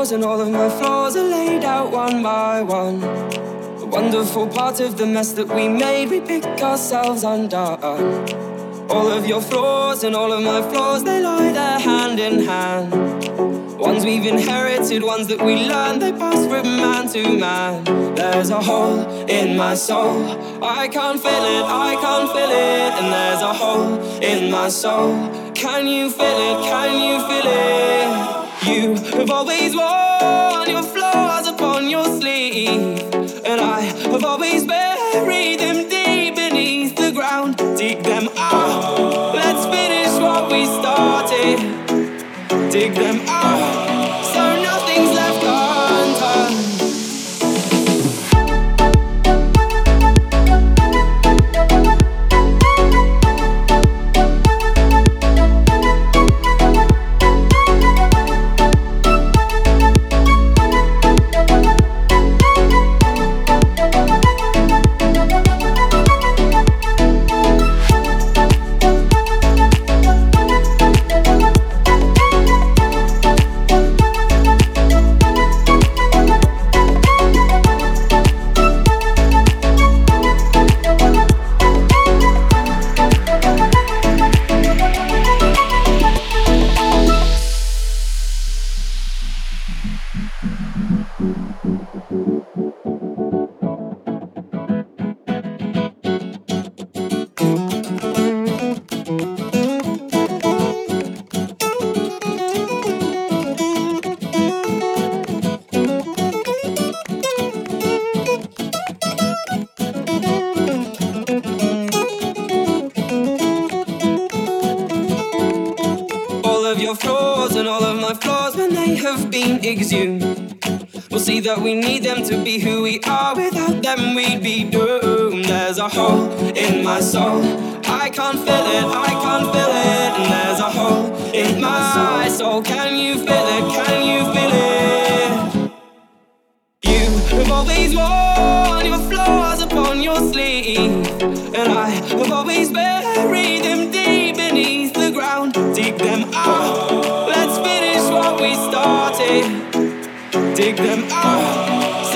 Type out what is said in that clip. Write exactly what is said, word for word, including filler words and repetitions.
flaws and all of my flaws are laid out one by one. The wonderful part of the mess that we made, we pick ourselves undone. All of your flaws and all of my flaws, they lie there hand in hand. Ones we've inherited, ones that we learned, they pass from man to man. There's a hole in my soul, I can't feel it, I can't feel it. And there's a hole in my soul, can you feel it, can you feel it? You have always worn your flaws upon your sleeve, and I have always buried them deep beneath the ground. Dig them out, let's finish what we started. Dig them out, so nothing's left undone. Exhumed. We'll see that we need them to be who we are. Without them we'd be doomed. There's a hole in my soul, I can't feel it, I can't feel it. And there's a hole in my soul, can you feel it, can you feel it? You have always worn your flaws upon your sleeve, and I have always buried them deep beneath the ground. Dig them out, let's finish what we started. Dig them out,